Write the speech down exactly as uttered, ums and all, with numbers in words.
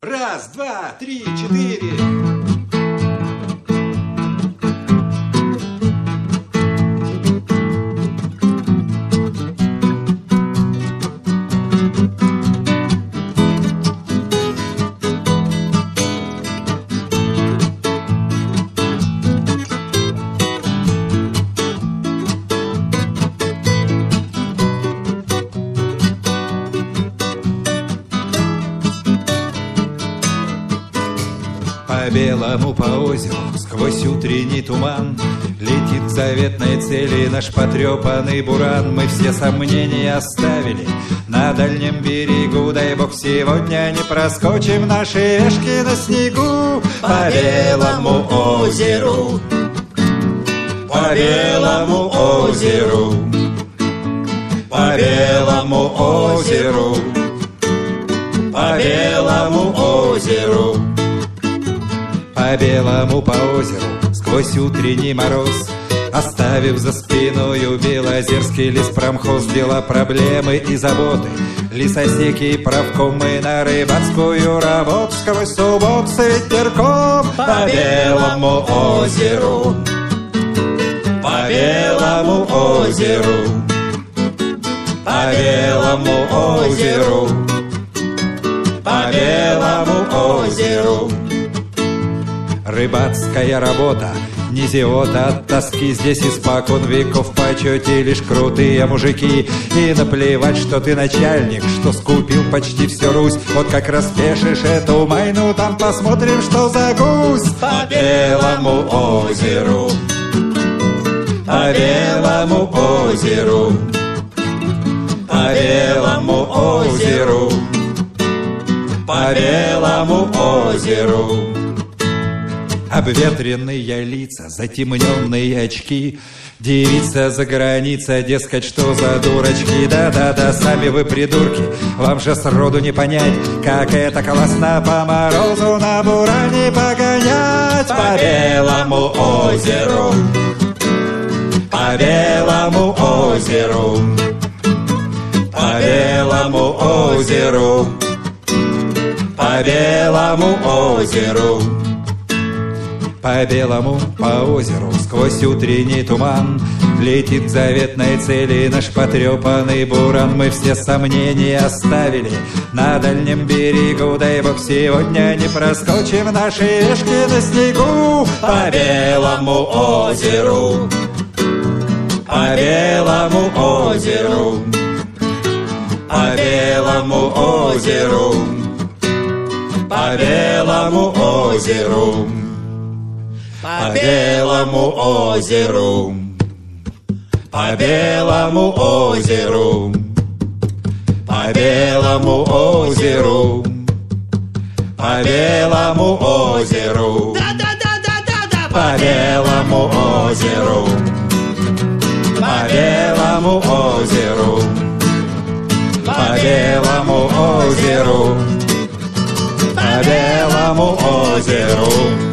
Раз, два, три, четыре. По белому, по озеру, сквозь утренний туман летит к заветной цели наш потрепанный буран. Мы все сомнения оставили на дальнем берегу. Дай бог сегодня не проскочим наши вешки на снегу. По белому озеру, по белому озеру, по белому озеру, по белому озеру. По белому, по озеру, сквозь утренний мороз, оставив за спиною Белозерский леспромхоз, дела, проблемы и заботы, лесосеки и правкомы, на рыбацкую работу сквозь суббот с ветерком. По белому озеру, по белому озеру, по белому озеру, по белому озеру. Рыбацкая работа, не зевота от тоски. Здесь испокон веков в почете лишь крутые мужики. И наплевать, что ты начальник, что скупил почти всю Русь. Вот как распешишь эту майну, там посмотрим, что за гусь. По белому озеру, по белому озеру, по белому озеру, по белому озеру. Обветренные лица, затемненные очки, девица за границей, дескать, что за дурачки. Да-да-да, сами вы придурки, вам же сроду не понять, как это классно по морозу на буране погонять. По белому озеру, по белому озеру, по белому озеру, по белому озеру. По белому, по озеру, сквозь утренний туман летит к заветной цели наш потрепанный буран. Мы все сомнения оставили на дальнем берегу. Дай бог сегодня не проскочим наши вешки на снегу. По белому озеру, по белому озеру, по белому озеру, по белому озеру. по белому озеру, по белому озеру, по белому озеру, по белому озеру, да-да-да-да-да-да, по белому озеру, по белому озеру, по белому озеру, по белому озеру.